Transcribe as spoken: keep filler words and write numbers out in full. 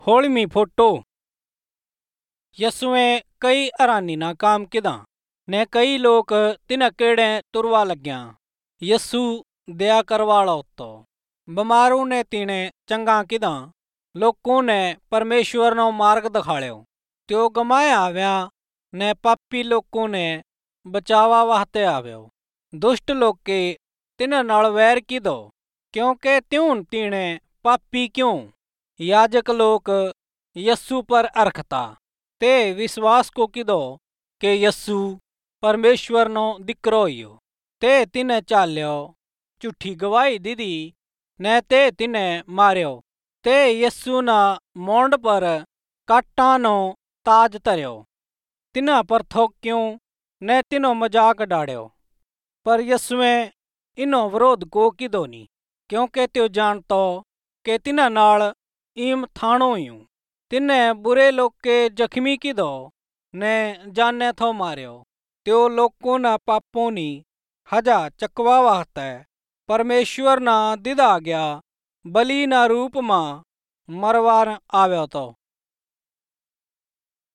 होळमी photo यसुएं कई हैरानी ना काम किदा ने कई लोग तिन्हें केड़े तुरवा लग्या। यसु दया करवाला होतो, बीमारू ने तीने चंगा किदा, लोगों ने परमेश्वर नो मार्ग दिखाड़ो, त्यो गमाया आव्या ने पापी लोगों ने बचावा वास्ते आव्यो। दुष्ट लोग के तिन्हें नाल वैर किदो, क्योंकि त्यूं तीने पापी क्यों। याजक लोग यसु पर अरखता ते विश्वास को किदो के यसु परमेश्वर नो दिकरो हियो, ते तिन्हें चाल्यो झूठी गवाही दीदी ने ते तिन्हें मार्यो, ते यसु ना मोंड पर काटा नो ताज धर्यो, तिन्हां पर थोक्यो ने तिन्हो मजाक डाड़्यो। पर यसुएं इनो विरोध को किदो नी, क्योंकि त्यो जानतो के तिन्हां नाल इम थाणो ह्यूं। तिन्हें बुरे लोग के जख्मी किदो ने जाने थो मार्यो, त्यो लोगों ना पापों नी हजा चकवा वास्ते परमेश्वर ना दिदा गया बलि ना रूप मां मरवार आव्यो तो।